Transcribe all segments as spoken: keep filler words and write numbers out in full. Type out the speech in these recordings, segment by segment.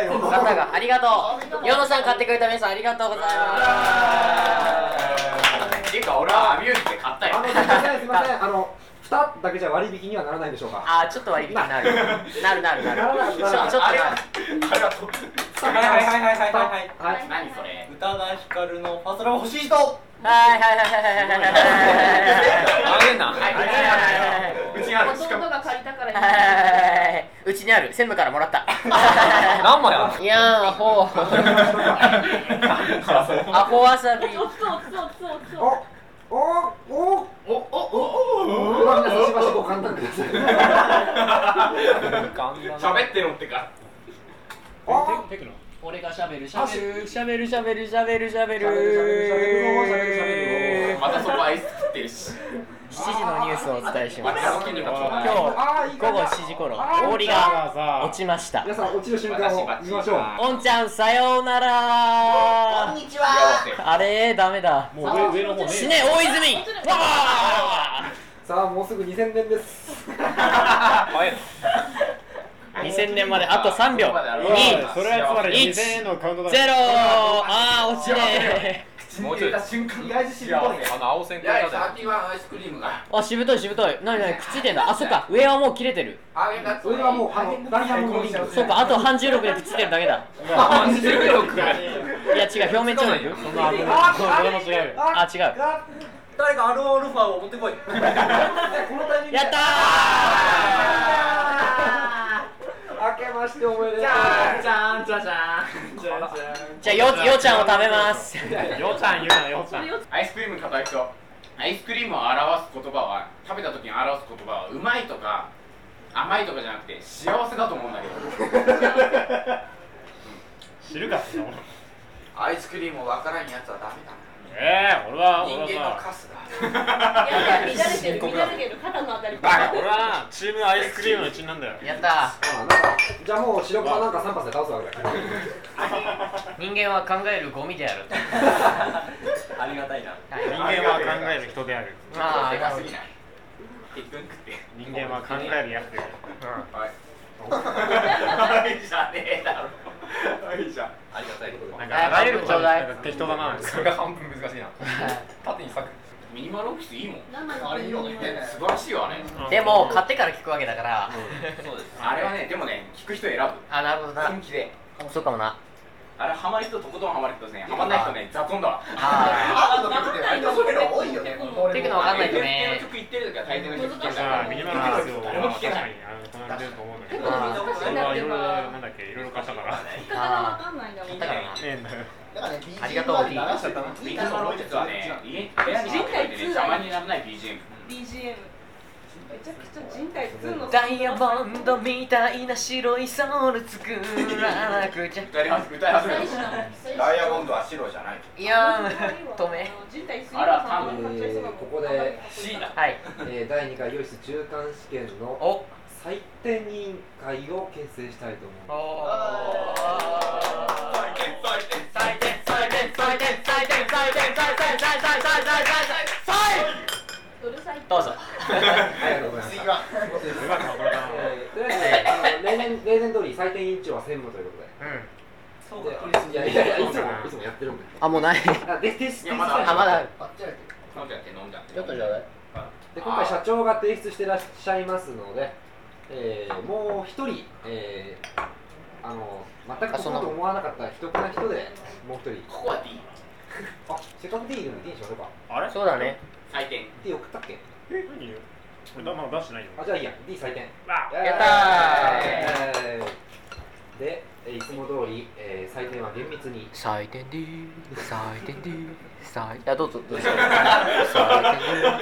ったよ。 買ったか、ありがとう。ヨノさん買ってくれた皆さんありがとうございます。 っていうか俺はアミューズで買ったよ。 あのすみませんすみません、あのふただけじゃ割引にはならないでしょうか。 あー、ちょっと割引になる。なるなるなる。ちょっとなる。 あれははいはいはいはいはいはいはい。 何それ？ 宇多田ヒカルのファソラ欲しい人。 はいはいはいはいはいはいはい。 あげんな。うちにある。 弟が借りたからはい。うちにある。専務からもらった。 何枚ある？ いやー、アホ。アホわさび。 おっとおっとおっとおっと。 おおおおおおお。 皆さんしばしご勘弁ください。 喋ってろってか。 あテクノ。 俺がしゃべるしゃべるしゃべるしゃべるしゃべるしゃべる。 またそこアイス食ってるし。 しちじのニュースをお伝えします。 今今日午後しちじ頃、氷が落ちました。 皆さん落ちる瞬間を見ましょう。 おんちゃんさようなら。 こんにちは。 あれダメだ。 もう上上の方ね。 死ね大泉。わあ。 さあもうすぐにせんねんです。 にせんねんまであとさんびょう。 それはつまりにせんえんのカウントだ。 ゼロ。あー落ちねー。 もうちょい瞬間意外としぶとい。 あの青線いや、サーティワンアイスクリームが。 あしぶといしぶとい。なになにくっついてんだ。あそっか上はもう切れてる。 あげた。 それはもうあのダイヤモンドリング。 そうかあと半重力でくっついてるだけだ。 半重力。 いや違う表面張力。 そんな危ない。それも違うよ。 あ違う。 誰かアルオルファを持ってこい。 このタイミング。 やった明けましておめでとう。 じゃんじゃんじゃんじゃん。 ー。じゃあよようちゃんを食べます。 ようちゃん言うなようちゃん。 アイスクリーム買った人、アイスクリームを表す言葉は、食べた時に表す言葉はうまいとか甘いとかじゃなくて幸せだと思うんだけど。 知るかそんなもの。 アイスクリームをわからんやつはダメだ。 ええ、俺は人俺はさ。 間のカスだ。 いやいや、乱れてる乱れてる肩のあたり。 バカ、俺はチームアイスクリームの一員なんだよ。 やったあなんかじゃあもう白熊なんかさん発で倒すわけだ。 人間は考えるゴミである。 ありがたいな。 はい人間は考える人である。 まあでかすぎない。適当に食って。 人間は考えるやつである。 はい。はいじゃねえだろ。はいじゃ。 ありがたいことなんだ。 かあらゆることなんか適当だな。 それが半分難しいな。縦に裂く。ミニマルオフィスいいもん。 あれいいよね。 素晴らしいよあれ。 でも買ってから聞くわけだから。 そうです。 あれはね、でもね、聞く人選ぶ。 あなるほどな。 本気で。 そうかもな。 あれハマる人とことんハマる人ですね。ハマんない人ね、雑音だわ。 ああー、だって割とそういうの多いよね。 ーテクノわかんないとね。 曲言ってる時は大抵の人聞けるじゃあミニマルオフィスを誰も聞けない。 あのこの間出ると思うんだけど。 あそれはいろいろなんだっけいろいろ買ったから。 言い方がわかんないんだもん。 だからな。 ええんだよ。 ありがとう D。 ミニマルオフィスはね、家部屋に入っててね、邪魔にならない ビージーエム。 ビージーエム。めちゃくちゃ人体ツーの。 ダイヤモンドみたいな白いソウル作らなくちゃ。 歌い始め歌い始めダイヤモンドは白じゃない。 いやー止め。 人体スリあらさんの買っちゃいそうだもん。 ここで C だ。 はい。 えーだいにかい良質中間試験のお。 採点委員会を結成したいと思います。 採点採点採点採点採点採点採点採点採点採点うるさい。 どうぞ。 ありがとうございました。 うまくまとめたな。 えーとりあえずあの例年例年通り採点委員長は専務ということで。 うん。 そうか。いやいやいやいつもいつもやってるんで。 あもうない。 あでテストいやまだあまだ。 あっちゃえて。 飲んじゃって飲んじゃって。 ちょっとちょうだい。 で今回社長が提出してらっしゃいますので、えー、もう一人、えー、あの全くここと思わなかった人な人でもう一人。 ここは D。 あせっかく D いるので D にしましょうか。 あれ？ そうだね。 採点。 D 送ったっけ？ え、何よ。俺だまだ出してないよ。 あじゃあいいや D 採点。 わやったえーで、えーいつも通り、えー、採点は厳密に採点 D 採点 D 採いやどうぞどうぞ。採点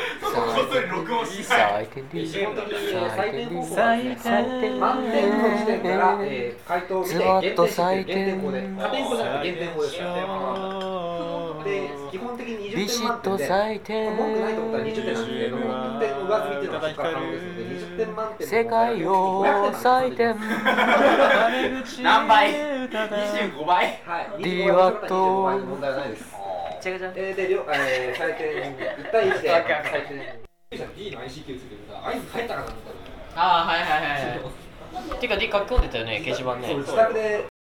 D 録音し採点 D 基本的に、えー、採点方法は採ですね点満点の時点から、えー、回答を見てずっと減点して採点減点法で加点法じゃなくて減点法ですよで基本的ににじゅってん満点で採点文句ないと思ったらにじゅってんなんですけれどもいってん上積みっていうのはそこから可能ですのでにじゅってん満点の世界を採点何倍？にじゅうごばい。 はい D ワットにじゅうごばいの問題はないです違う違うえーで、両えー、採点いち対いちで採点 D の アイシーキュー つけてさ合図入ったかと思ったらああはいはいはいはいてか D 書き込んでたよね掲示板ねそう自宅で